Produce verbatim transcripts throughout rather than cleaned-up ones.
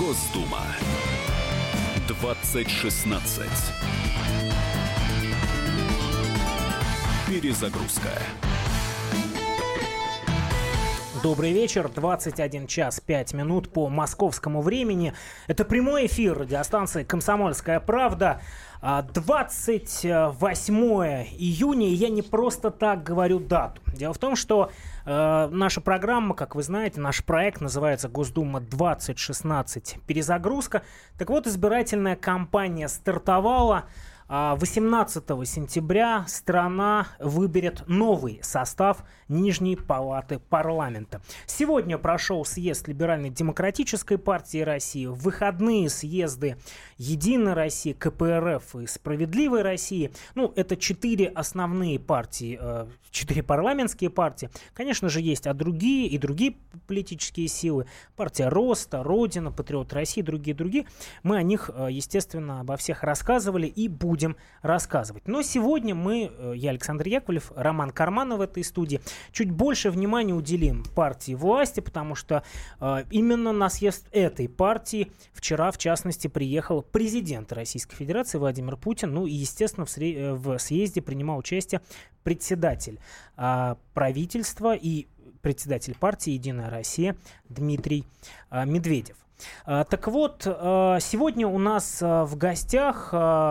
Госдума двадцать шестнадцать. Перезагрузка. Добрый вечер, двадцать один час пять минут по московскому времени. Это прямой эфир радиостанции «Комсомольская правда». двадцать восьмое июня, и я не просто так говорю дату. Дело в том, что э, наша программа, как вы знаете, наш проект называется «Госдума двадцать шестнадцать. Перезагрузка». Так вот, избирательная кампания стартовала. восемнадцатого сентября страна выберет новый состав Нижней палаты парламента. Сегодня прошел съезд Либеральной демократической партии России, в выходные съезды Единой России, ка пэ эр эф и Справедливой России. Ну, это четыре основные партии, четыре парламентские партии. Конечно же, есть а другие и другие политические силы. Партия Роста, Родина, Патриот России, другие-другие. Мы о них, естественно, обо всех рассказывали и будем рассказывать. Но сегодня мы, я, Александр Яковлев, Роман Карманов в этой студии, чуть больше внимания уделим партии власти, потому что э, именно на съезд этой партии вчера, в частности, приехал президент Российской Федерации Владимир Путин. Ну и, естественно, в, сре- в съезде принимал участие председатель э, правительства и председатель партии «Единая Россия» Дмитрий э, Медведев. Так вот, сегодня у нас в гостях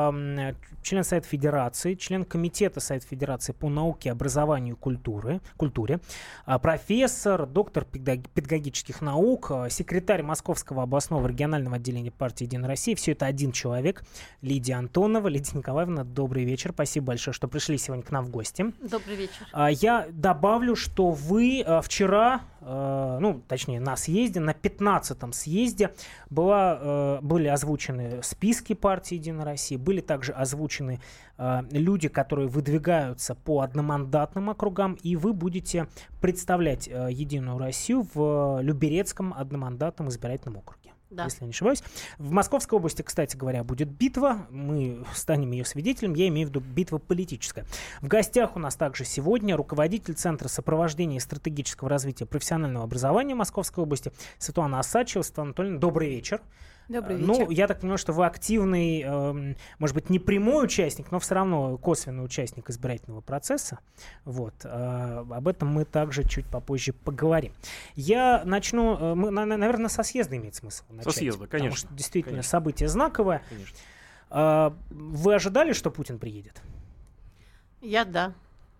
член Совета Федерации, член Комитета Совета Федерации по науке, образованию и культуре, культуре, профессор, доктор педагогических наук, секретарь Московского областного регионального отделения партии «Единая Россия». Все это один человек, Лидия Антонова. Лидия Николаевна, добрый вечер. Спасибо большое, что пришли сегодня к нам в гости. Добрый вечер. Я добавлю, что вы вчера, ну, точнее, на съезде, на пятнадцатом съезде, Была, были озвучены списки партии «Единая Россия», были также озвучены люди, которые выдвигаются по одномандатным округам, и вы будете представлять «Единую Россию» в Люберецком одномандатном избирательном округе. Да. Если я не ошибаюсь. В Московской области, кстати говоря, будет битва. Мы станем ее свидетелем. Я имею в виду битва политическая. В гостях у нас также сегодня руководитель Центра сопровождения и стратегического развития профессионального образования Московской области Светлана Осадчева. Светлана Анатольевна, добрый вечер. Добрый вечер. Ну, я так понимаю, что вы активный, э, может быть, не прямой участник, но все равно косвенный участник избирательного процесса. Вот. Э, об этом мы также чуть попозже поговорим. Я начну, э, мы, на, наверное, со съезда имеет смысл начать. Со съезда, конечно. Потому что действительно конечно. событие знаковое. Конечно. Э, вы ожидали, что Путин приедет? Я да.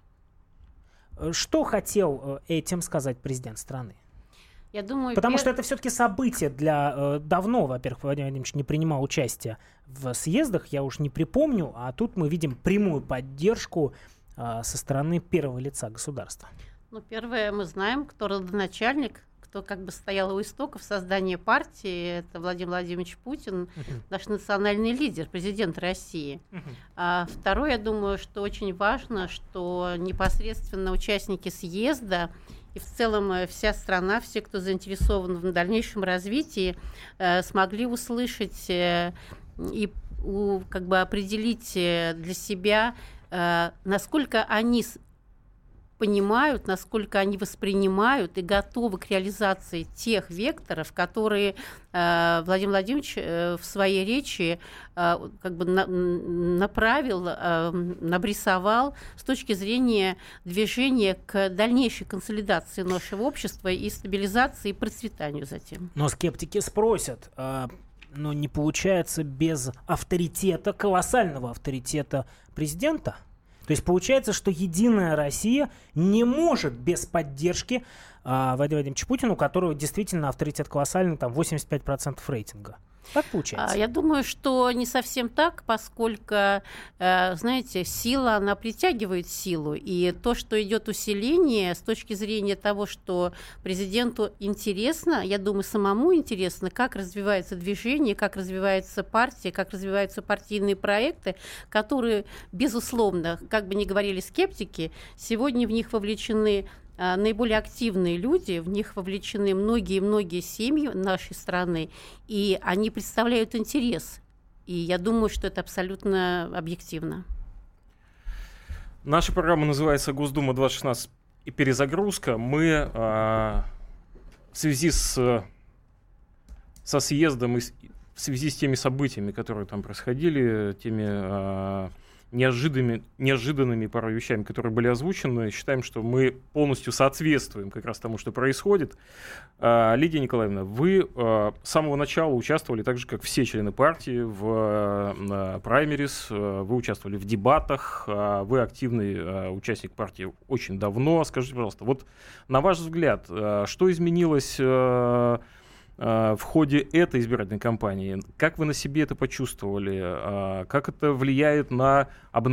Что хотел этим сказать президент страны? Я думаю, Потому пер... что это все-таки событие для... Э, давно, во-первых, Владимир Владимирович не принимал участие в съездах, я уж не припомню, а тут мы видим прямую поддержку э, со стороны первого лица государства. Ну, первое, мы знаем, кто родоначальник, кто как бы стоял у истоков создания партии, это Владимир Владимирович Путин, uh-huh. наш национальный лидер, президент России. Uh-huh. А второе, я думаю, что очень важно, что непосредственно участники съезда и в целом вся страна, все, кто заинтересован в дальнейшем развитии, э, смогли услышать э, и у, как бы определить для себя, э, насколько они понимают, насколько они воспринимают и готовы к реализации тех векторов, которые э, Владимир Владимирович э, в своей речи э, как бы на, направил, э, набрисовал с точки зрения движения к дальнейшей консолидации нашего общества и стабилизации и процветанию затем. Но скептики спросят, э, но не получается без авторитета, колоссального авторитета президента? То есть получается, что «Единая Россия» не может без поддержки а, Владимира Владимировича Путина, у которого действительно авторитет колоссальный, там восемьдесят пять процентов рейтинга. Так получается? Я думаю, что не совсем так, поскольку, знаете, сила, она притягивает силу. И то, что идет усиление с точки зрения того, что президенту интересно, я думаю, самому интересно, как развивается движение, как развивается партия, как развиваются партийные проекты, которые, безусловно, как бы ни говорили скептики, сегодня в них вовлечены наиболее активные люди, в них вовлечены многие-многие семьи нашей страны, и они представляют интерес. И я думаю, что это абсолютно объективно. Наша программа называется «Госдума двадцать шестнадцать и перезагрузка». Мы а, в связи с со съездом и в связи с теми событиями, которые там происходили, теми э, неожиданными, неожиданными порой вещами, которые были озвучены, считаем, что мы полностью соответствуем как раз тому, что происходит. Э, Лидия Николаевна, вы э, с самого начала участвовали, так же, как все члены партии, в э, праймерис, э, вы участвовали в дебатах, э, вы активный э, участник партии очень давно. Скажите, пожалуйста, вот на ваш взгляд, э, что изменилось э, в ходе этой избирательной кампании? Как вы на себе это почувствовали? Как это влияет на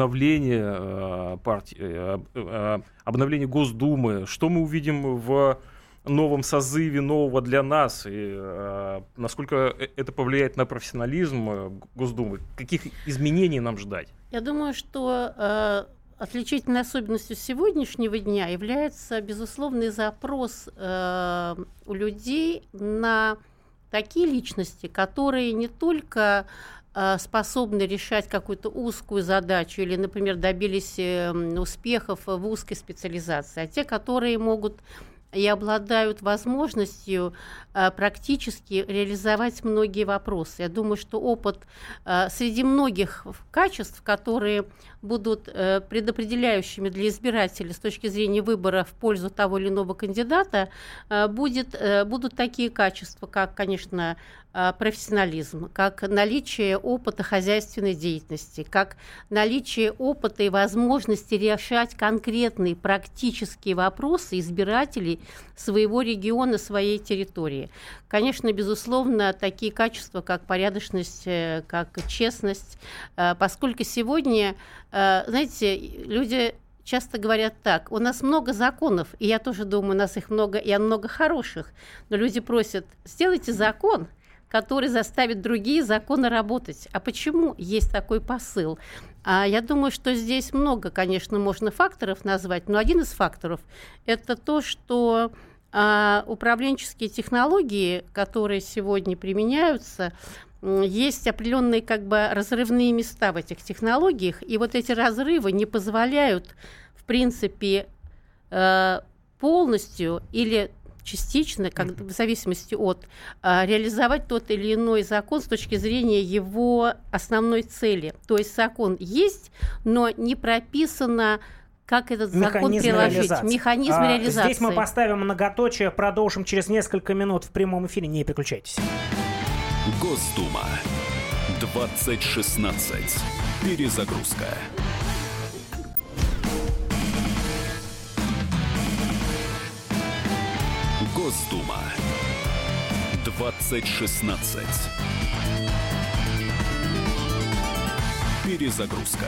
обновление партии, обновление Госдумы? Что мы увидим в новом созыве, нового для нас? И насколько это повлияет на профессионализм Госдумы? Каких изменений нам ждать? Я думаю, что отличительной особенностью сегодняшнего дня является безусловный запрос э, у людей на такие личности, которые не только э, способны решать какую-то узкую задачу или, например, добились э, успехов в узкой специализации, а те, которые могут и обладают возможностью э, практически реализовать многие вопросы. Я думаю, что опыт э, среди многих качеств, которые будут э, предопределяющими для избирателей с точки зрения выбора в пользу того или иного кандидата, э, будет, э, будут такие качества, как, конечно, э, профессионализм, как наличие опыта хозяйственной деятельности, как наличие опыта и возможности решать конкретные практические вопросы избирателей своего региона, своей территории. Конечно, безусловно, такие качества, как порядочность, как честность, поскольку сегодня, знаете, люди часто говорят так: у нас много законов, и я тоже думаю, у нас их много, и много хороших, но люди просят: сделайте закон, который заставит другие законы работать. А почему есть такой посыл? А я думаю, что здесь много, конечно, можно факторов назвать, но один из факторов – это то, что а, управленческие технологии, которые сегодня применяются, есть определенные как бы разрывные места в этих технологиях, и вот эти разрывы не позволяют, в принципе, э, полностью или частично, как, в зависимости от, а, реализовать тот или иной закон с точки зрения его основной цели. То есть закон есть, но не прописано, как этот закон Механизм приложить. реализации. Механизм а, реализации. Здесь мы поставим многоточие, продолжим через несколько минут в прямом эфире. Не переключайтесь. Госдума. двадцать шестнадцать. Перезагрузка. Госдума. двадцать шестнадцать. Перезагрузка.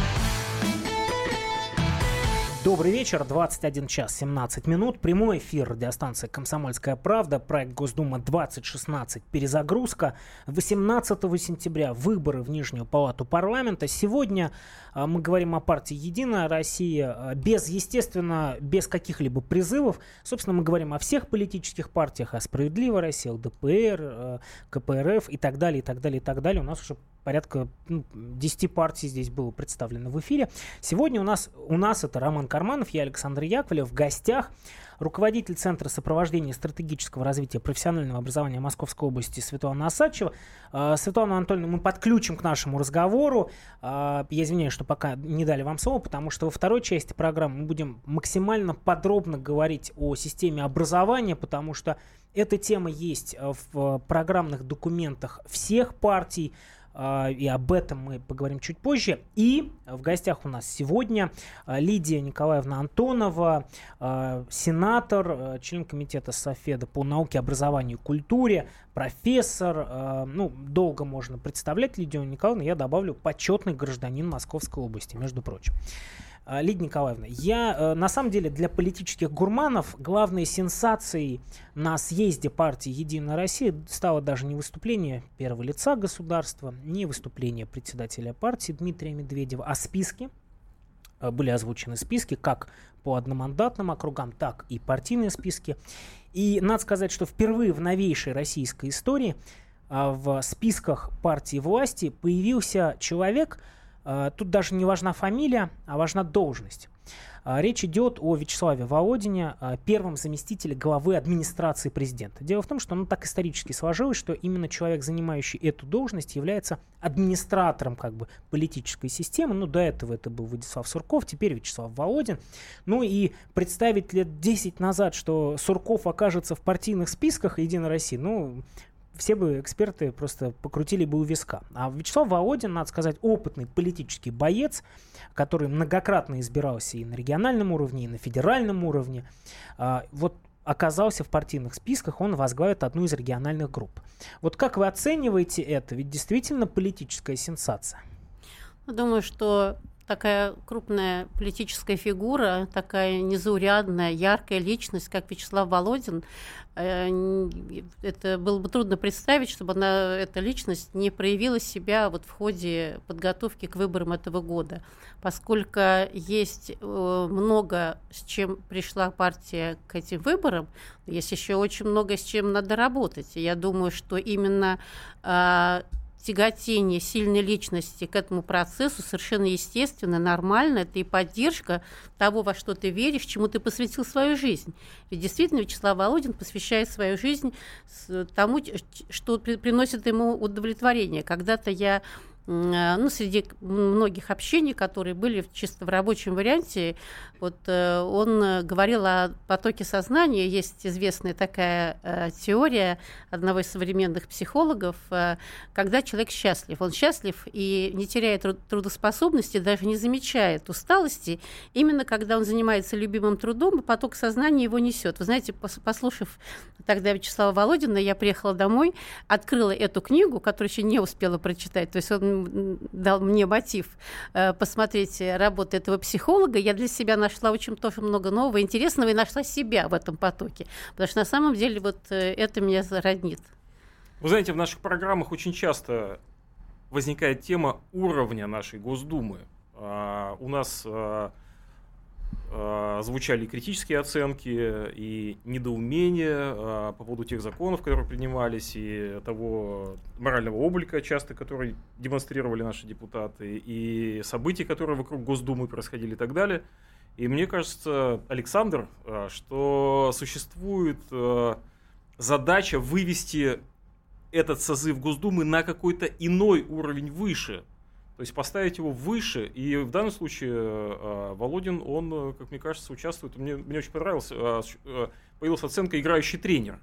Добрый вечер, двадцать один час семнадцать минут. Прямой эфир радиостанции «Комсомольская правда», проект Госдума двадцать шестнадцать, перезагрузка. восемнадцатого сентября выборы в Нижнюю палату парламента. Сегодня а, мы говорим о партии «Единая Россия», а, без, естественно, без каких-либо призывов. Собственно, мы говорим о всех политических партиях, о «Справедливой России», ЛДПР, а, КПРФ и так далее, и так далее, и так далее. У нас уже порядка ну, десяти партий здесь было представлено в эфире. Сегодня у нас, у нас это Роман Карманов, я Александр Яковлев. В гостях руководитель Центра сопровождения и стратегического развития профессионального образования Московской области Светлана Осадчева. Э, Светлана Анатольевна, мы подключим к нашему разговору. Э, я извиняюсь, что пока не дали вам слово, потому что во второй части программы мы будем максимально подробно говорить о системе образования, потому что эта тема есть в программных документах всех партий. И об этом мы поговорим чуть позже. И в гостях у нас сегодня Лидия Николаевна Антонова, сенатор, член комитета Софеда по науке, образованию и культуре, профессор. Ну, долго можно представлять Лидию Николаевну. Я добавлю: почетный гражданин Московской области, между прочим. Лидия Николаевна, я, на самом деле, для политических гурманов главной сенсацией на съезде партии «Единая Россия» стало даже не выступление первого лица государства, не выступление председателя партии Дмитрия Медведева, а списки. Были озвучены списки как по одномандатным округам, так и партийные списки. И надо сказать, что впервые в новейшей российской истории в списках партии власти появился человек, Тут даже не важна фамилия, а важна должность. Речь идет о Вячеславе Володине, первом заместителе главы администрации президента. Дело в том, что ну, так исторически сложилось, что именно человек, занимающий эту должность, является администратором как бы, политической системы. Ну, до этого это был Владислав Сурков, теперь Вячеслав Володин. Ну и представить лет десять назад, что Сурков окажется в партийных списках Единой России, ну... все бы эксперты просто покрутили бы у виска. А Вячеслав Володин, надо сказать, опытный политический боец, который многократно избирался и на региональном уровне, и на федеральном уровне. А, вот оказался в партийных списках, он возглавит одну из региональных групп. Вот как вы оцениваете это? Ведь действительно политическая сенсация. Думаю, что такая крупная политическая фигура, такая незаурядная, яркая личность, как Вячеслав Володин, это было бы трудно представить, чтобы она, эта личность не проявила себя вот в ходе подготовки к выборам этого года, поскольку есть много, с чем пришла партия к этим выборам, есть еще очень много, с чем надо работать. И я думаю, что именно тяготение сильной личности к этому процессу совершенно естественно, нормально. Это и поддержка того, во что ты веришь, чему ты посвятил свою жизнь. Ведь действительно Вячеслав Володин посвящает свою жизнь тому, что приносит ему удовлетворение. Когда-то я, ну, среди многих общений, которые были чисто в рабочем варианте, вот он говорил о потоке сознания. Есть известная такая э, теория одного из современных психологов, э, когда человек счастлив. Он счастлив и не теряет труд- трудоспособности, даже не замечает усталости. Именно когда он занимается любимым трудом, и поток сознания его несет. Вы знаете, пос- послушав тогда Вячеслава Володина, я приехала домой, открыла эту книгу, которую еще не успела прочитать. То есть он дал мне мотив э, посмотреть работу этого психолога. Я для себя нашла очень тоже много нового, интересного, и нашла себя в этом потоке. Потому что на самом деле вот это меня роднит. Вы знаете, в наших программах очень часто возникает тема уровня нашей Госдумы. А, у нас а, а, звучали критические оценки и недоумения а, по поводу тех законов, которые принимались, и того морального облика, часто, который демонстрировали наши депутаты, и событий, которые вокруг Госдумы происходили и так далее. И мне кажется, Александр, что существует задача вывести этот созыв Госдумы на какой-то иной уровень выше. То есть поставить его выше. И в данном случае Володин, он, как мне кажется, участвует. Мне, мне очень понравилось, появилась оценка «играющий тренер».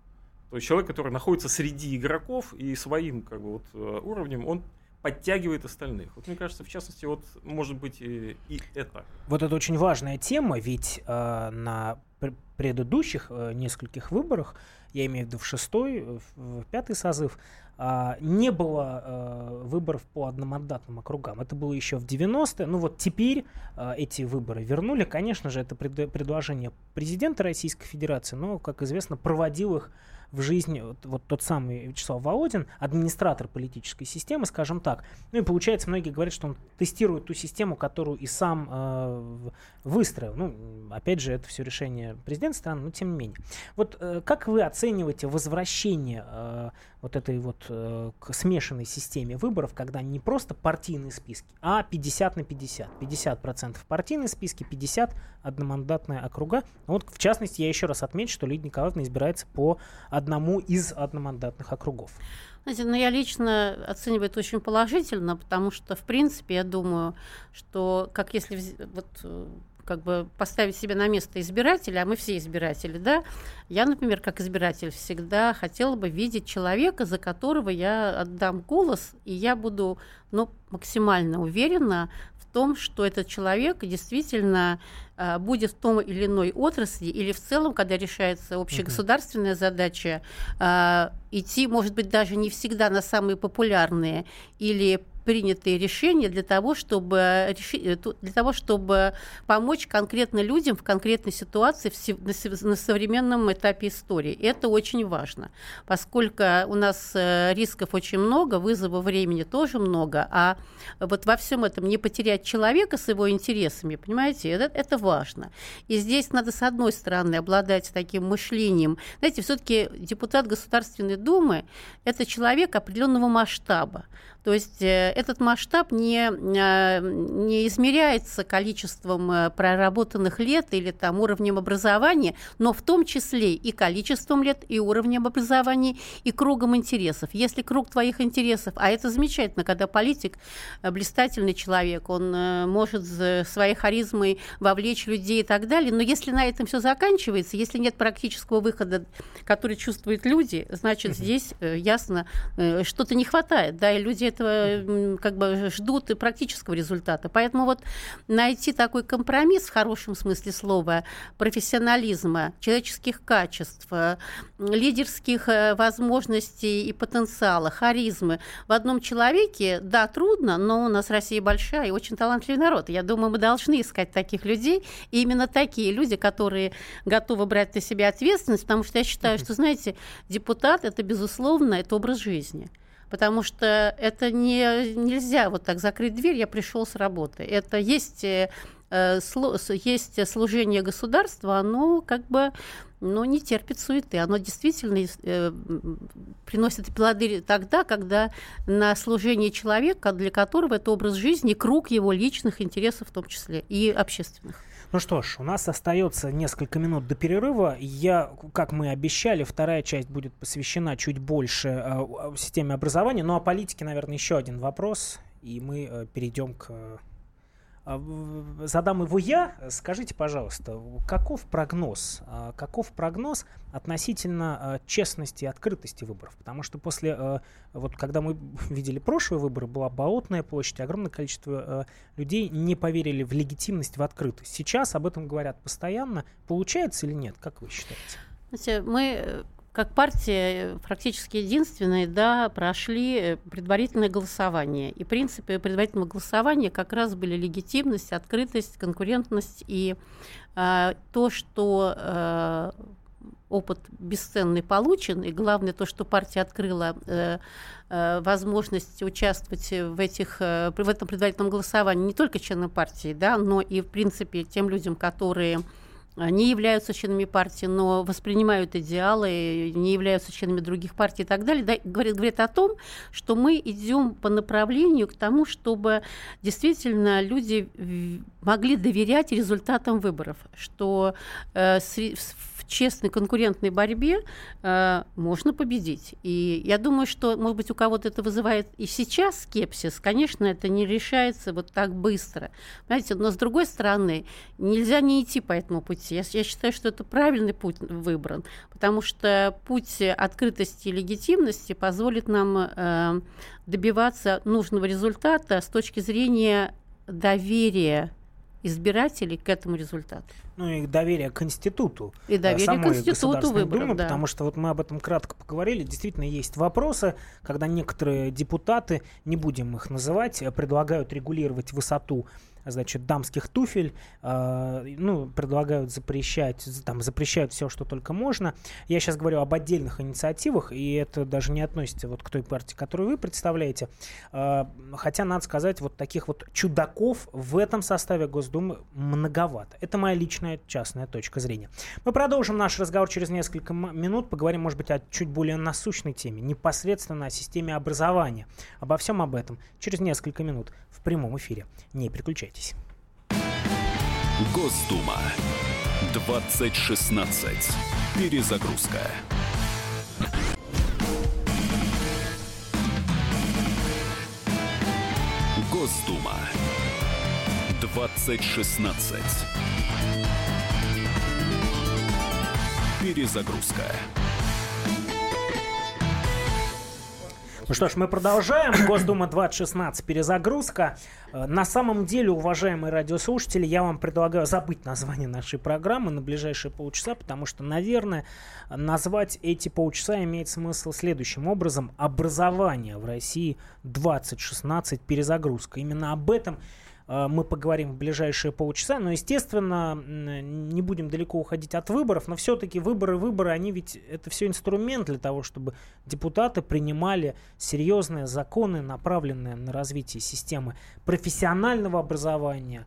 То есть человек, который находится среди игроков и своим как бы, вот, уровнем, он подтягивает остальных. Вот мне кажется, в частности, вот может быть и, и это. Вот это очень важная тема, ведь э, на пр- предыдущих э, нескольких выборах, я имею в виду в шестой, в, в пятый созыв, э, не было э, выборов по одномандатным округам. Это было еще в девяностые. Ну вот теперь э, эти выборы вернули. Конечно же, это пред, предложение президента Российской Федерации, но, как известно, проводил их в жизни вот, вот тот самый Вячеслав Володин, администратор политической системы, скажем так. Ну и получается, многие говорят, что он тестирует ту систему, которую и сам э, выстроил. Ну, опять же, это все решение президента страны, но тем не менее. Вот э, как вы оцениваете возвращение э, вот этой вот э, к смешанной системе выборов, когда не просто партийные списки, а пятьдесят на пятьдесят. пятьдесят процентов партийные списки, пятьдесят процентов одномандатные округа. Вот, в частности, я еще раз отмечу, что Лидия Николаевна избирается по одному из одномандатных округов. Знаете, ну, я лично оцениваю это очень положительно, потому что, в принципе, я думаю, что как если вот, как бы поставить себя на место избирателя, а мы все избиратели, да, я, например, как избиратель всегда хотела бы видеть человека, за которого я отдам голос, и я буду, ну, максимально уверена в том, что этот человек действительно э, будет в том или иной отрасли, или в целом, когда решается общегосударственная задача, э, идти, может быть, даже не всегда на самые популярные или принятые решения для того, чтобы, реши, для того, чтобы помочь конкретно людям в конкретной ситуации в, на, на современном этапе истории. Это очень важно, поскольку у нас рисков очень много, вызова времени тоже много, а вот во всем этом не потерять человека с его интересами, понимаете, это, это важно. И здесь надо, с одной стороны, обладать таким мышлением. Знаете, все-таки депутат Государственной Думы – это человек определенного масштаба. То есть этот масштаб не, не измеряется количеством проработанных лет или там, уровнем образования, но в том числе и количеством лет, и уровнем образования, и кругом интересов. Если круг твоих интересов, а это замечательно, когда политик, блистательный человек, он может своей харизмой вовлечь людей и так далее, но если на этом все заканчивается, если нет практического выхода, который чувствуют люди, значит, здесь ясно, что-то не хватает, да, и люди этого как бы ждут и практического результата. Поэтому вот найти такой компромисс в хорошем смысле слова профессионализма, человеческих качеств, лидерских возможностей и потенциала, харизмы в одном человеке, да, трудно, но у нас Россия большая и очень талантливый народ. Я думаю, мы должны искать таких людей, и именно такие люди, которые готовы брать на себя ответственность, потому что я считаю, что, знаете, депутат – это, безусловно, это образ жизни. Потому что это не, нельзя вот так закрыть дверь, я пришел с работы. Это есть, э, слу, есть служение государству, оно как бы ну, не терпит суеты. Оно действительно э, приносит плоды тогда, когда на служение человека, для которого это образ жизни, круг его личных интересов в том числе и общественных. Ну что ж, у нас остается несколько минут до перерыва. Я, как мы обещали, вторая часть будет посвящена чуть больше э, системе образования. Ну, а политике, наверное, еще один вопрос, и мы э, перейдем к... Э, задам его я. Скажите, пожалуйста, каков прогноз, э, каков прогноз относительно э, честности и открытости выборов? Потому что после, э, вот когда мы видели прошлые выборы, была Болотная площадь, огромное количество э, людей не поверили в легитимность, в открытость. Сейчас об этом говорят постоянно. Получается или нет? Как вы считаете? Знаете, мы, как партия, практически единственные, да, прошли предварительное голосование. И принципы предварительного голосования как раз были легитимность, открытость, конкурентность и э, то, что... Э, опыт бесценный получен, и главное то, что партия открыла э, э, возможность участвовать в, этих, э, в этом предварительном голосовании не только членам партии, да, но и, в принципе, тем людям, которые не являются членами партии, но воспринимают идеалы, не являются членами других партий и так далее, да, говорит, говорит о том, что мы идем по направлению к тому, чтобы действительно люди могли доверять результатам выборов, что э, с, в честной конкурентной борьбе э, можно победить. И я думаю, что, может быть, у кого-то это вызывает и сейчас скепсис. Конечно, это не решается вот так быстро. Понимаете? Но, с другой стороны, нельзя не идти по этому пути. Я, я считаю, что это правильный путь выбран, потому что путь открытости и легитимности позволит нам э, добиваться нужного результата с точки зрения доверия избирателей к этому результату. Ну и доверие к институту. И доверие самой к институту выборов, Думы, да. Потому что вот мы об этом кратко поговорили. Действительно, есть вопросы, когда некоторые депутаты, не будем их называть, предлагают регулировать высоту, значит, дамских туфель, э, ну, предлагают запрещать, там, запрещают все, что только можно. Я сейчас говорю об отдельных инициативах, и это даже не относится вот к той партии, которую вы представляете. Э, хотя, надо сказать, вот таких вот чудаков в этом составе Госдумы многовато. Это моя личная, частная точка зрения. Мы продолжим наш разговор через несколько минут, поговорим, может быть, о чуть более насущной теме, непосредственно о системе образования. Обо всем об этом через несколько минут в прямом эфире. Не переключайтесь. Госдума. двадцать шестнадцать. Перезагрузка. Госдума. двадцать шестнадцать. Перезагрузка. Ну что ж, мы продолжаем. Госдума двадцать шестнадцать. Перезагрузка. На самом деле, уважаемые радиослушатели, я вам предлагаю забыть название нашей программы на ближайшие полчаса, потому что, наверное, назвать эти полчаса имеет смысл следующим образом. Образование в России двадцать шестнадцать. Перезагрузка. Именно об этом мы поговорим в ближайшие полчаса. Но, естественно, не будем далеко уходить от выборов, но все-таки выборы, выборы, они ведь это все инструмент для того, чтобы депутаты принимали серьезные законы, направленные на развитие системы профессионального образования,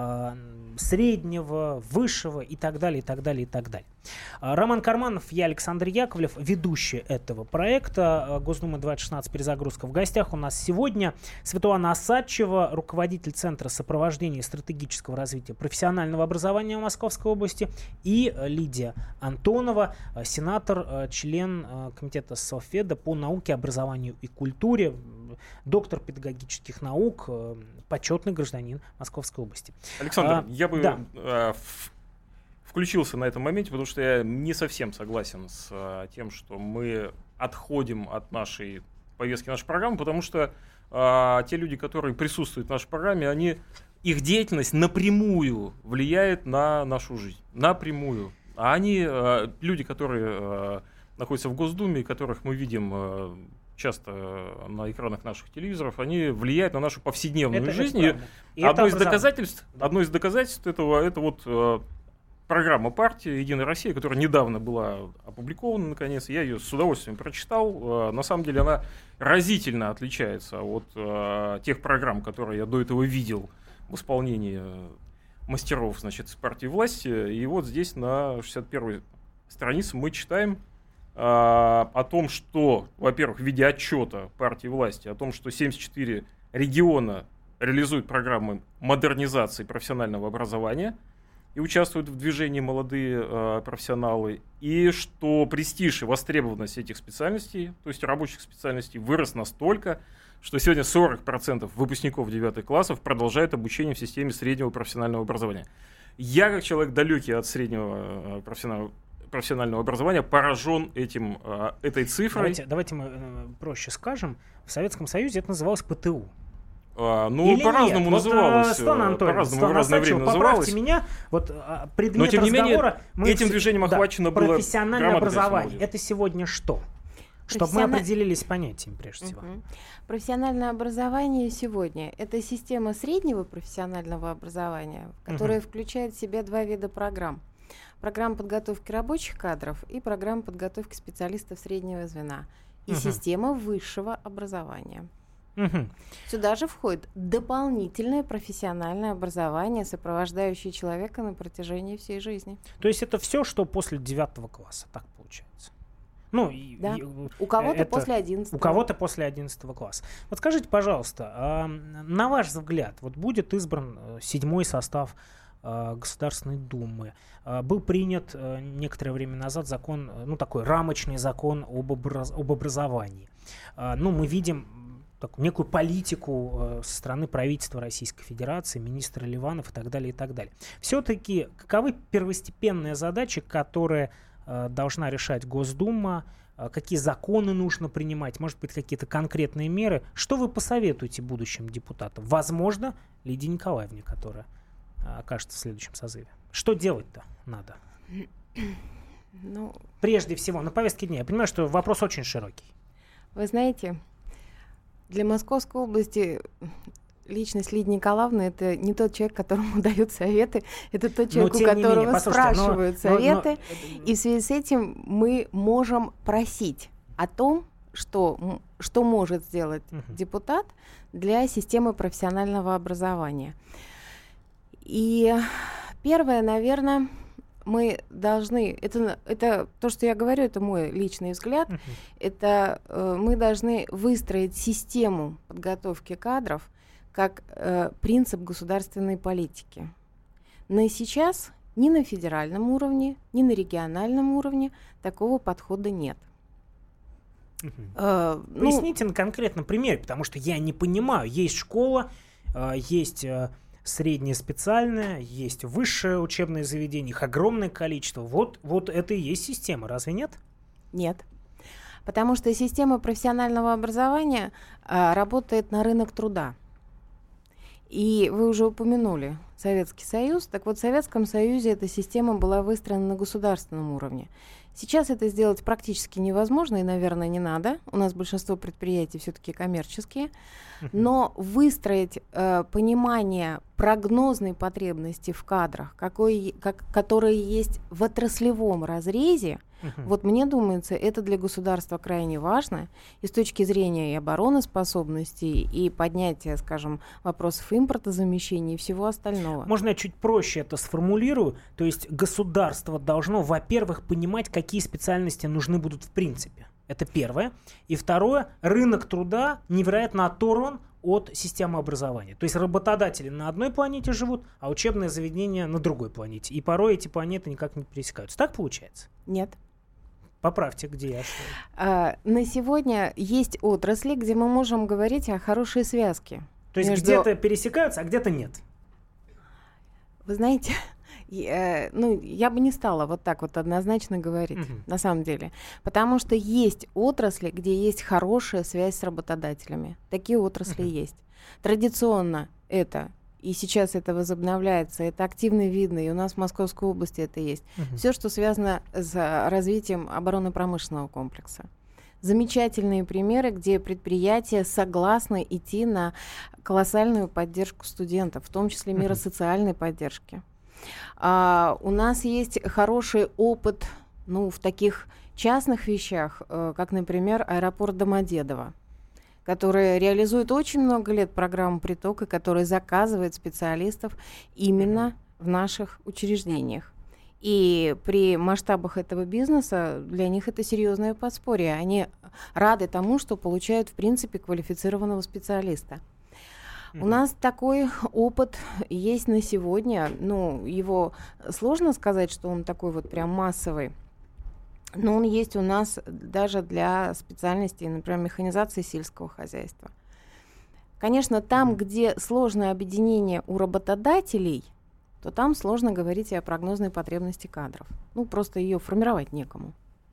среднего, высшего и так далее, и так далее, и так далее. Роман Карманов, я Александр Яковлев, ведущий этого проекта Госдума двадцать шестнадцать перезагрузка. В гостях у нас сегодня Светлана Осадчева, руководитель Центра сопровождения и стратегического развития профессионального образования в Московской области, и Лидия Антонова, сенатор, член комитета Совфеда по науке, образованию и культуре, доктор педагогических наук, почетный гражданин Московской области. Александр, а, я бы да. а, в, включился на этом моменте, потому что я не совсем согласен с а, тем, что мы отходим от нашей повестки, нашей программы, потому что а, те люди, которые присутствуют в нашей программе, они, их деятельность напрямую влияет на нашу жизнь. Напрямую. А они, а, люди, которые а, находятся в Госдуме, которых мы видим а, часто на экранах наших телевизоров, они влияют на нашу повседневную это, жизнь. Это и одно, из доказательств, одно из доказательств этого это вот э, программа партии «Единая Россия», которая недавно была опубликована, наконец. Я ее с удовольствием прочитал. Э, на самом деле она разительно отличается от э, тех программ, которые я до этого видел в исполнении мастеров, значит, с партии власти. И вот здесь на шестьдесят первой странице мы читаем о том, что, во-первых, в виде отчета партии власти, о том, что семьдесят четыре региона реализуют программы модернизации профессионального образования и участвуют в движении молодые э, профессионалы, и что престиж и востребованность этих специальностей, то есть рабочих специальностей, вырос настолько, что сегодня сорок процентов выпускников девятых классов продолжают обучение в системе среднего профессионального образования. Я, как человек далекий от среднего э, профессионального профессионального образования, поражен этим, э, этой цифрой. Давайте, давайте мы э, проще скажем. В Советском Союзе это называлось ПТУ. А, ну, по-разному называлось. Вот, Светлана Анатольевна, по-разному в разное время называлось. Поправьте меня. Вот, предмет Но, тем не менее, мы этим все, движением да, охвачено было профессиональное образование. Это сегодня что? Чтобы мы определились с понятием, прежде всего. Uh-huh. Профессиональное образование сегодня – это система среднего профессионального образования, которая uh-huh. включает в себя два вида программ. Программа подготовки рабочих кадров и программа подготовки специалистов среднего звена. И uh-huh. система высшего образования. Uh-huh. Сюда же входит дополнительное профессиональное образование, сопровождающее человека на протяжении всей жизни. То есть это все, что после девятого класса, так получается? Ну, да. и, у кого-то это, после одиннадцатого. У кого-то после одиннадцатого класса. Вот скажите, пожалуйста, а, на ваш взгляд, вот будет избран седьмой состав Государственной Думы. Был принят некоторое время назад закон, ну такой рамочный закон об, образ, об образовании. Ну, мы видим такую некую политику со стороны правительства Российской Федерации, министра Ливанов и так далее, и так далее. Все-таки каковы первостепенные задачи, которые должна решать Госдума, какие законы нужно принимать, может быть, какие-то конкретные меры? Что вы посоветуете будущим депутатам? Возможно, Лидии Николаевне, которая окажется в следующем созыве. Что делать-то надо? Ну, прежде всего, на повестке дня. Я понимаю, что вопрос очень широкий. Вы знаете, для Московской области личность Лидии Николаевны — это не тот человек, которому дают советы, это тот человек, но, у которого менее, спрашивают но, советы. Но, но... И в связи с этим мы можем просить о том, что, что может сделать uh-huh. депутат для системы профессионального образования. И первое, наверное, мы должны, это, это то, что я говорю, это мой личный взгляд, uh-huh. это э, мы должны выстроить систему подготовки кадров как э, принцип государственной политики. Но сейчас ни на федеральном уровне, ни на региональном уровне такого подхода нет. Uh-huh. Э, Поясните ну, на конкретном примере, потому что я не понимаю. Есть школа, э, есть... Э, среднее специальное, есть высшее учебное заведение, их огромное количество. Вот, вот это и есть система, разве нет? Нет. Потому что система профессионального образования а, работает на рынок труда. И вы уже упомянули, Советский Союз. Так вот, в Советском Союзе эта система была выстроена на государственном уровне. Сейчас это сделать практически невозможно и, наверное, не надо. У нас большинство предприятий все-таки коммерческие. Но выстроить э, понимание прогнозной потребности в кадрах, какой, как, которые есть в отраслевом разрезе, uh-huh. вот мне думается, это для государства крайне важно. И с точки зрения и обороноспособности, и поднятия, скажем, вопросов импортозамещения и всего остального. Можно я чуть проще это сформулирую? То есть государство должно, во-первых, понимать, какие специальности нужны будут в принципе. Это первое. И второе, рынок труда невероятно оторван от системы образования. То есть работодатели на одной планете живут, а учебные заведения на другой планете. И порой эти планеты никак не пересекаются. Так получается? Нет. Поправьте, где я. А, на сегодня есть отрасли, где мы можем говорить о хорошей связке. То есть между... где-то пересекаются, а где-то нет? Вы знаете... Я, ну, я бы не стала вот так вот однозначно говорить, uh-huh. на самом деле. Потому что есть отрасли, где есть хорошая связь с работодателями. Такие отрасли uh-huh. есть. Традиционно это, и сейчас это возобновляется, это активно видно, и у нас в Московской области это есть. Uh-huh. Все, что связано с развитием оборонно-промышленного комплекса. Замечательные примеры, где предприятия согласны идти на колоссальную поддержку студентов, в том числе меры uh-huh. социальной поддержки. Uh, у нас есть хороший опыт, ну, в таких частных вещах, uh, как, например, аэропорт Домодедово, который реализует очень много лет программу «Приток» и который заказывает специалистов именно в наших учреждениях. И при масштабах этого бизнеса для них это серьезное подспорье. Они рады тому, что получают, в принципе, квалифицированного специалиста. У нас такой опыт есть на сегодня. Ну, его сложно сказать, что он такой вот прям массовый, но он есть у нас даже для специальностей, например, механизации сельского хозяйства. Конечно, там, где сложное объединение у работодателей, то там сложно говорить и о прогнозной потребности кадров. Ну, просто ее формировать некому.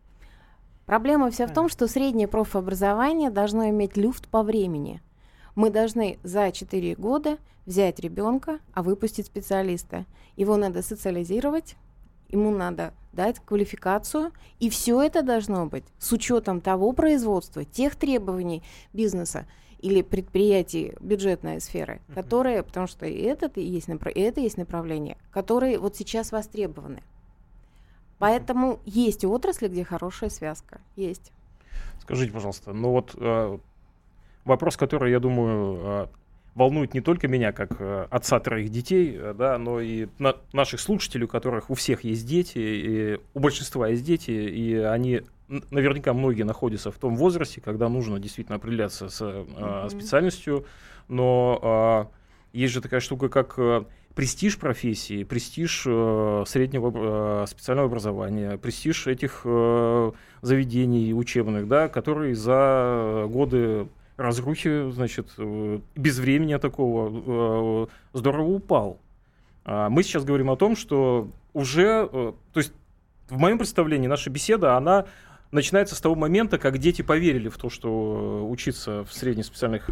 Проблема вся в том, что среднее профобразование должно иметь люфт по времени. Мы должны за четыре года взять ребенка, а выпустить специалиста. Его надо социализировать, ему надо дать квалификацию, и все это должно быть с учетом того производства, тех требований бизнеса или предприятий бюджетной сферы, uh-huh. которые, потому что и это, и, есть, и это есть направление, которые вот сейчас востребованы. Поэтому uh-huh. есть отрасли, где хорошая связка. Есть. Скажите, пожалуйста, ну вот... Вопрос, который, я думаю, волнует не только меня, как отца троих детей, да, но и на наших слушателей, у которых у всех есть дети, и у большинства есть дети, и они, наверняка, многие находятся в том возрасте, когда нужно действительно определяться с mm-hmm. специальностью, но есть же такая штука, как престиж профессии, престиж среднего специального образования, престиж этих заведений учебных, да, которые за годы разрухи, значит, безвременья такого здорово упал. Мы сейчас говорим о том, что уже, то есть в моем представлении наша беседа, она начинается с того момента, как дети поверили в то, что учиться в среднеспециальных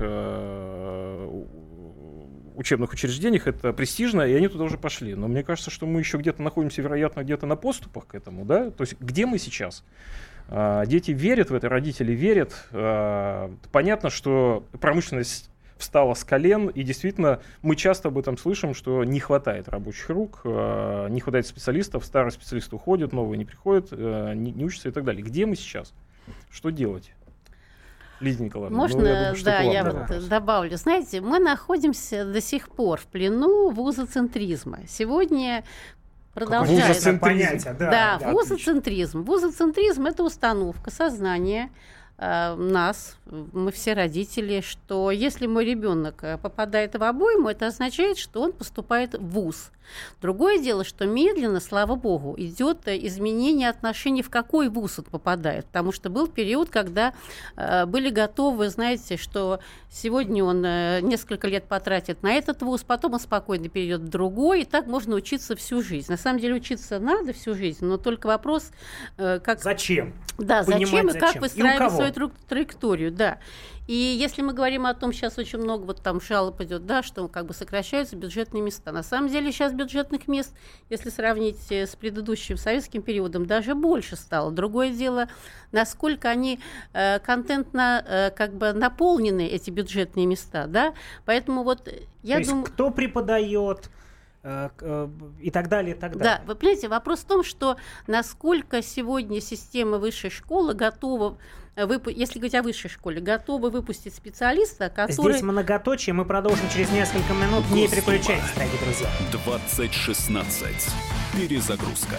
учебных учреждениях это престижно, и они туда уже пошли. Но мне кажется, что мы еще где-то находимся, вероятно, где-то на подступах к этому, да? То есть где мы сейчас? Дети верят в это, родители верят. Понятно, что промышленность встала с колен, и действительно мы часто об этом слышим, что не хватает рабочих рук, не хватает специалистов, старые специалисты уходят, новые не приходят, не, не учатся и так далее. Где мы сейчас? Что делать? Лидия Николаевна, можно, ну, я думаю, что да, я вот вопрос. добавлю. Знаете, мы находимся до сих пор в плену вузоцентризма. Сегодня продолжается понятие, да, да, да, вузоцентризм. Вузоцентризм – это установка сознания э, нас, мы все родители, что если мой ребенок попадает в обойму, это означает, что он поступает в вуз. Другое дело, что медленно, слава богу, идет изменение отношений, в какой вуз он попадает. Потому что был период, когда э, были готовы, знаете, что сегодня он э, несколько лет потратит на этот вуз, потом он спокойно перейдет в другой, и так можно учиться всю жизнь. На самом деле учиться надо всю жизнь, но только вопрос, э, как... Зачем? Да, Понимать, зачем и как зачем? выстраивать и свою свою траекторию, да. И если мы говорим о том, сейчас очень много вот там жалоб идет, да, что как бы сокращаются бюджетные места. На самом деле сейчас бюджетных мест, если сравнить с предыдущим советским периодом, даже больше стало. Другое дело, насколько они э, контентно э, как бы наполнены, эти бюджетные места, да. Поэтому вот я То думаю... есть кто преподает... и так далее, и так далее. Да, вы понимаете, вопрос в том, что насколько сегодня система высшей школы готова, вып... если говорить о высшей школе, готова выпустить специалиста, который... Здесь многоточие, мы продолжим через несколько минут. Не переключайтесь, дорогие друзья. двадцать шестнадцать. Перезагрузка.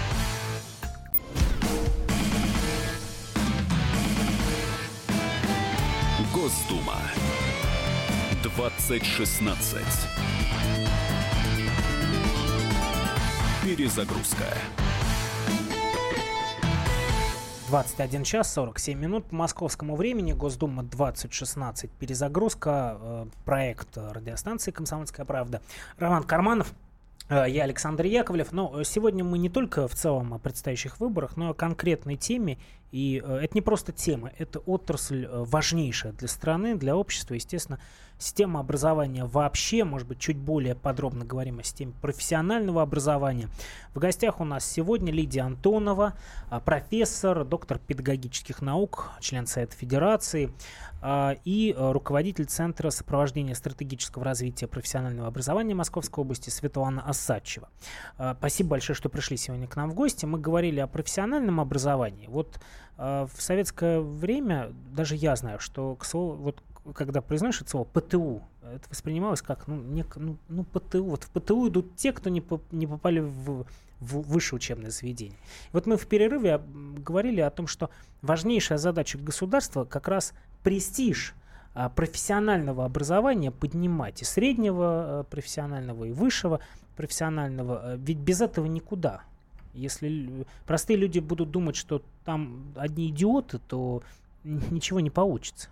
Госдума. двадцать шестнадцать. Перезагрузка. двадцать один час сорок семь минут по московскому времени. Госдума двадцать шестнадцать. Перезагрузка. Проект радиостанции «Комсомольская правда». Роман Карманов. Я Александр Яковлев. Но сегодня мы не только в целом о предстоящих выборах, но и о конкретной теме. И это не просто тема, это отрасль важнейшая для страны, для общества. Естественно, система образования вообще, может быть, чуть более подробно говорим о системе профессионального образования. В гостях у нас сегодня Лидия Антонова, профессор, доктор педагогических наук, член Совета Федерации и руководитель Центра сопровождения стратегического развития профессионального образования Московской области Светлана Осадчева. Спасибо большое, что пришли сегодня к нам в гости. Мы говорили о профессиональном образовании. Вот в советское время, даже я знаю, что к слову, вот когда произносишь это слово ПТУ, это воспринималось как, ну, не, ну, ну ПТУ. Вот в ПТУ идут те, кто не, по, не попали в, в высшее учебное заведение. Вот мы в перерыве говорили о том, что важнейшая задача государства как раз престиж а, профессионального образования поднимать, и среднего а, профессионального, и высшего профессионального. Ведь без этого никуда. Если простые люди будут думать, что там одни идиоты, то ничего не получится.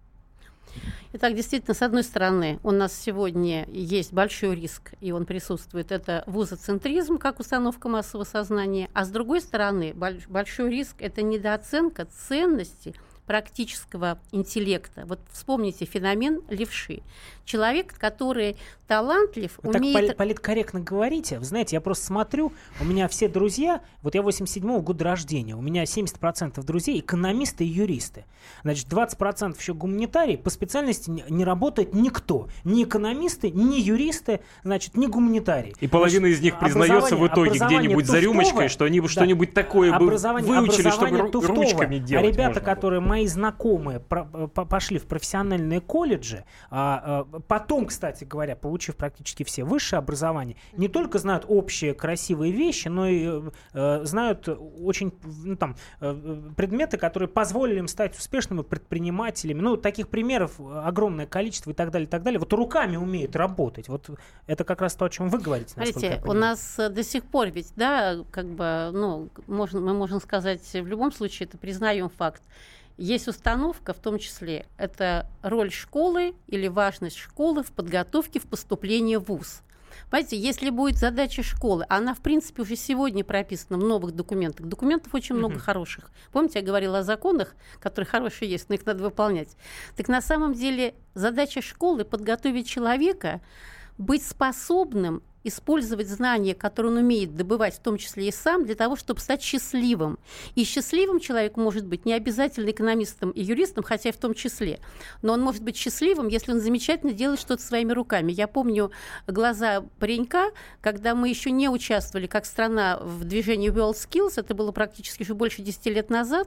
Итак, действительно, с одной стороны, у нас сегодня есть большой риск, и он присутствует, это вузоцентризм, как установка массового сознания, а с другой стороны, большой риск – это недооценка ценности практического интеллекта. Вот вспомните феномен левши. Человек, который талантлив, вы умеет... так политкорректно говорите. Вы знаете, я просто смотрю, у меня все друзья, вот я восемьдесят седьмого года рождения, у меня семьдесят процентов друзей экономисты и юристы. Значит, двадцать процентов еще гуманитарии, по специальности не, не работает никто. Ни экономисты, ни юристы, значит, ни гуманитарии. И половина значит, из них признается в итоге где-нибудь за рюмочкой, что они бы да, что-нибудь такое бы выучили, чтобы туфтовое, ручками делать. А ребята, можно. которые мои знакомые, про, по, пошли в профессиональные колледжи, а, а, потом, кстати говоря, получив практически все высшее образование, не только знают общие красивые вещи, но и э, знают очень ну, там, э, предметы, которые позволили им стать успешными предпринимателями. Ну, таких примеров огромное количество и так далее, и так далее. Вот руками умеют работать. Вот это как раз то, о чем вы говорите. Смотрите, у нас до сих пор ведь, да, как бы, ну, можно, мы можем сказать, в любом случае, это признаем факт. Есть установка, в том числе, это роль школы или важность школы в подготовке в поступлении в вуз. Понимаете, если будет задача школы, она, в принципе, уже сегодня прописана в новых документах. Документов очень mm-hmm. много хороших. Помните, я говорила о законах, которые хорошие есть, но их надо выполнять. Так на самом деле задача школы — подготовить человека, быть способным использовать знания, которые он умеет добывать, в том числе и сам, для того, чтобы стать счастливым. И счастливым человек может быть не обязательно экономистом и юристом, хотя и в том числе. Но он может быть счастливым, если он замечательно делает что-то своими руками. Я помню глаза паренька, когда мы еще не участвовали как страна в движении WorldSkills, это было практически уже больше десяти лет назад,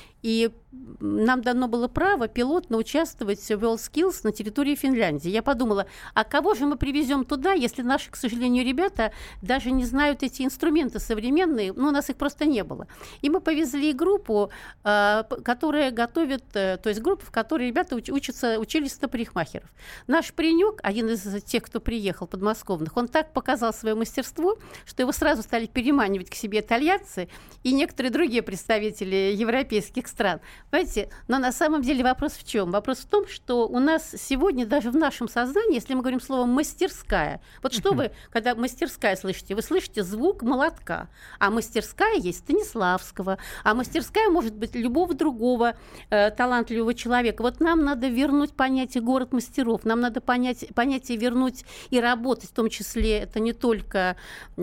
и нам дано было право пилотно участвовать в WorldSkills на территории Финляндии. Я подумала, а кого же мы привезем туда, если наши, к сожалению, ребята даже не знают эти инструменты современные, ну, у нас их просто не было. И мы повезли группу, которая готовит, то есть группу, в которой ребята учатся, учились на парикмахеров. Наш паренек, один из тех, кто приехал, подмосковных, он так показал свое мастерство, что его сразу стали переманивать к себе итальянцы и некоторые другие представители европейских стран. Понимаете, но на самом деле вопрос в чем? Вопрос в том, что у нас сегодня даже в нашем сознании, если мы говорим слово «мастерская», вот что вы, когда мастерская слышите, вы слышите звук молотка, а мастерская есть Станиславского, а мастерская может быть любого другого э, талантливого человека. Вот нам надо вернуть понятие город мастеров, нам надо понять, понятие вернуть и работать, в том числе это не только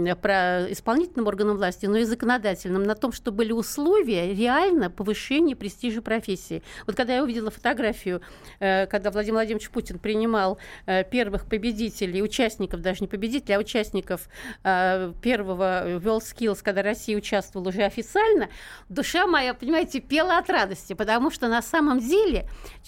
про исполнительным органам власти, но и законодательным, на том, что были условия реально повышения престижа профессии. Вот когда я увидела фотографию, э, когда Владимир Владимирович Путин принимал э, первых победителей, участников, даже не победителей, а участников э, первого WorldSkills, когда Россия участвовала уже официально, душа моя, понимаете, пела от радости, потому что на самом деле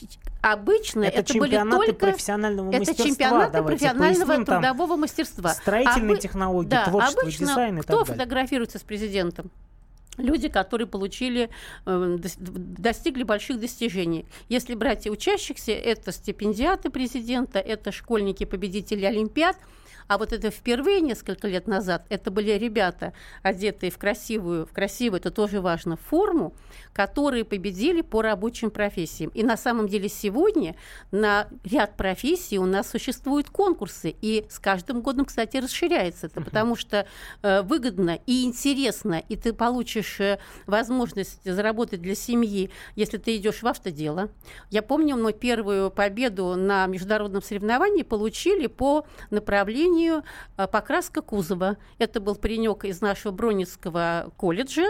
обычно это, это были только... профессионального это мастерства, чемпионаты профессионального поясним, трудового мастерства. Строительные Обы... технологии, да, творчество, обычно дизайн и кто так далее. Фотографируется с президентом? Люди, которые получили, э, достигли больших достижений. Если брать учащихся, это стипендиаты президента, это школьники-победители Олимпиад. А вот это впервые несколько лет назад, это были ребята, одетые в красивую, в красивую, это тоже важно, форму, которые победили по рабочим профессиям. И на самом деле сегодня на ряд профессий у нас существуют конкурсы, и с каждым годом, кстати, расширяется это, потому что э, выгодно и интересно, и ты получишь э, возможность заработать для семьи, если ты идешь в автодело. Я помню, мы первую победу на международном соревновании получили по направлению покраска кузова. Это был паренек из нашего Бронницкого колледжа.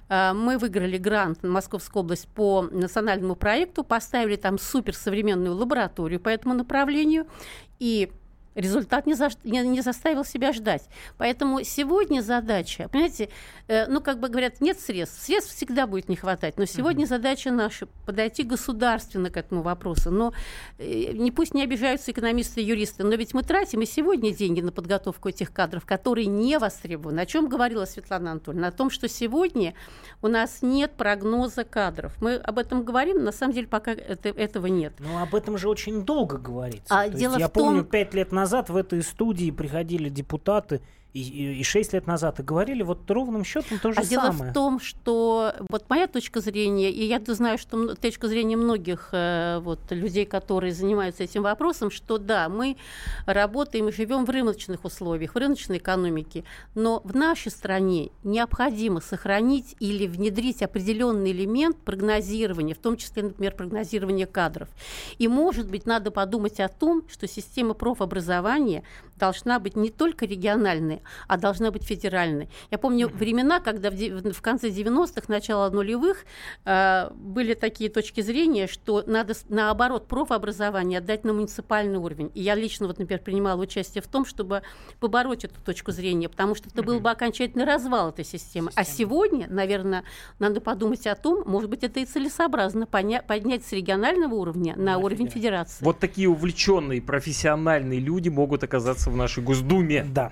Мы выиграли грант в Московскую область по национальному проекту, поставили там суперсовременную лабораторию по этому направлению, и результат не, за, не, не заставил себя ждать. Поэтому сегодня задача, понимаете, э, ну, как бы говорят, нет средств. Средств всегда будет не хватать. Но сегодня mm-hmm. задача наша подойти государственно к этому вопросу. Но э, не, пусть не обижаются экономисты и юристы, но ведь мы тратим и сегодня деньги на подготовку этих кадров, которые не востребованы. О чем говорила Светлана Анатольевна? О том, что сегодня у нас нет прогноза кадров. Мы об этом говорим, но на самом деле пока это, этого нет. Ну, об этом же очень долго говорится. А То дело есть, я в том... помню, пять лет назад Назад в этой студии приходили депутаты и, и, и шесть лет назад и говорили вот ровным счетом то же а самое. Дело в том, что вот моя точка зрения, и я знаю, что точка зрения многих э, вот, людей, которые занимаются этим вопросом, что да, мы работаем и живем в рыночных условиях, в рыночной экономике, но в нашей стране необходимо сохранить или внедрить определенный элемент прогнозирования, в том числе, например, прогнозирования кадров. И, может быть, надо подумать о том, что система профобразования должна быть не только региональной, а должна быть федеральной. Я помню mm-hmm. времена, когда в, де- в конце девяностых, начало нулевых э, были такие точки зрения, что надо, наоборот, профобразование отдать на муниципальный уровень. И я лично, вот, например, принимала участие в том, чтобы побороть эту точку зрения, потому что это mm-hmm. был бы окончательный развал этой системы. Система. А сегодня, наверное, надо подумать о том, может быть, это и целесообразно поня- поднять с регионального уровня на, на уровень федерации. Вот такие увлеченные профессиональные люди могут оказаться в нашей Госдуме. Да.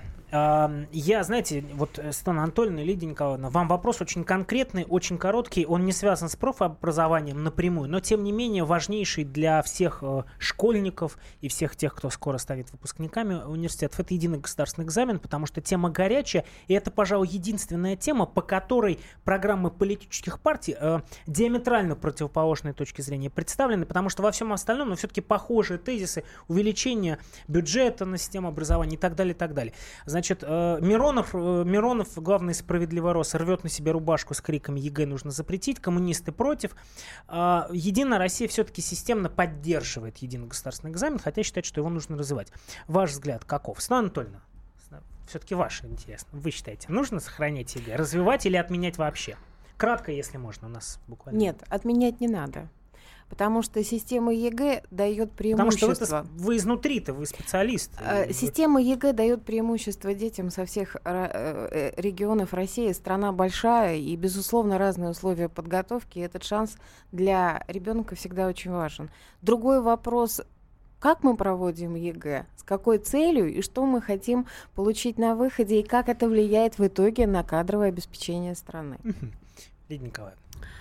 Я, знаете, вот, Светлана Анатольевна и Лидия Николаевна, вам вопрос очень конкретный, очень короткий, он не связан с профобразованием напрямую, но, тем не менее, важнейший для всех школьников и всех тех, кто скоро станет выпускниками университетов. Это единый государственный экзамен, потому что тема горячая, и это, пожалуй, единственная тема, по которой программы политических партий э, диаметрально противоположной точки зрения представлены, потому что во всем остальном, но все-таки похожие тезисы увеличения бюджета на систему образования и так далее, и так далее. Значит, Миронов, Миронов, главный справедливый рос, рвет на себе рубашку с криками «ЕГЭ нужно запретить», коммунисты против. Единая Россия все-таки системно поддерживает единый государственный экзамен, хотя считает, что его нужно развивать. Ваш взгляд каков? Светлана Анатольевна, все-таки ваше интересно. Вы считаете, нужно сохранять ЕГЭ, развивать или отменять вообще? Кратко, если можно, у нас буквально. Нет, отменять не надо. Потому что система ЕГЭ дает преимущество. Потому что вы, вы изнутри-то, вы специалист. Система ЕГЭ дает преимущество детям со всех регионов России. Страна большая, и, безусловно, разные условия подготовки. И этот шанс для ребенка всегда очень важен. Другой вопрос: как мы проводим ЕГЭ, с какой целью и что мы хотим получить на выходе, и как это влияет в итоге на кадровое обеспечение страны. Лидия Николаевна.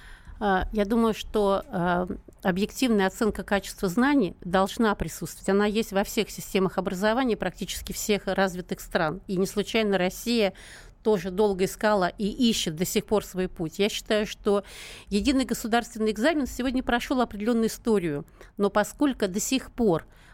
Я думаю, что э, объективная оценка качества знаний должна присутствовать. Она есть во всех системах образования практически всех развитых стран. И не случайно Россия тоже долго искала и ищет до сих пор свой путь. Я считаю, что единый государственный экзамен сегодня прошел определенную историю, но поскольку до сих пор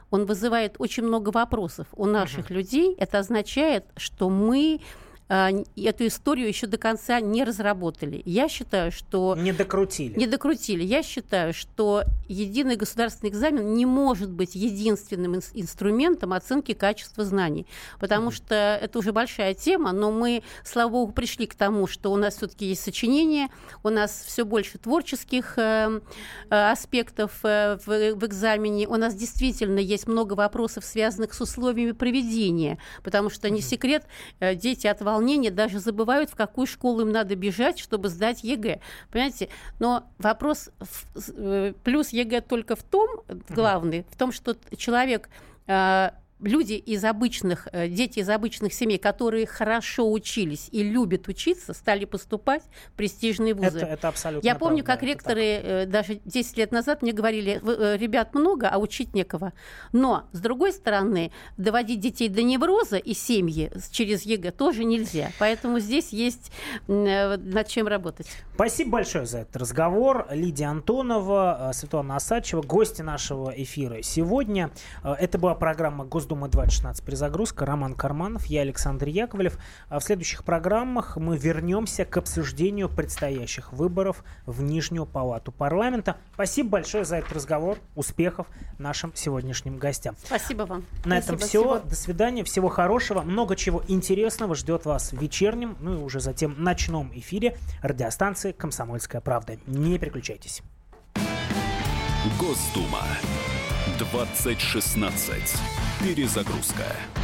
он вызывает очень много вопросов у наших uh-huh. людей. Это означает, что мы эту историю еще до конца не разработали. Я считаю, что... Не докрутили. Не докрутили. Я считаю, что единый государственный экзамен не может быть единственным ин- инструментом оценки качества знаний. Потому mm-hmm. что это уже большая тема, но мы, слава богу, пришли к тому, что у нас все-таки есть сочинения, у нас все больше творческих э, э, аспектов э, в, в экзамене. У нас действительно есть много вопросов, связанных с условиями проведения. Потому что, mm-hmm. не секрет, э, дети от волнения даже забывают, в какую школу им надо бежать, чтобы сдать ЕГЭ. Понимаете? Но вопрос плюс ЕГЭ только в том, главный, в том, что человек... Люди из обычных, дети из обычных семей, которые хорошо учились и любят учиться, стали поступать в престижные вузы. Это, это абсолютно Я помню, правда, как ректоры так. даже десять лет назад мне говорили, ребят много, а учить некого. Но, с другой стороны, доводить детей до невроза и семьи через ЕГЭ тоже нельзя. Поэтому здесь есть над чем работать. Спасибо большое за этот разговор. Лидия Антонова, Светлана Осадчева, гости нашего эфира сегодня. Это была программа «Госдума двадцать шестнадцать. Перезагрузка». Роман Карманов, я Александр Яковлев. В следующих программах мы вернемся к обсуждению предстоящих выборов в Нижнюю палату парламента. Спасибо большое за этот разговор. Успехов нашим сегодняшним гостям. Спасибо вам. На Спасибо, этом все. всего. До свидания. Всего хорошего. Много чего интересного ждет вас в вечернем, ну и уже затем ночном эфире радиостанции «Комсомольская правда». Не переключайтесь. Госдума двадцать шестнадцать. Перезагрузка.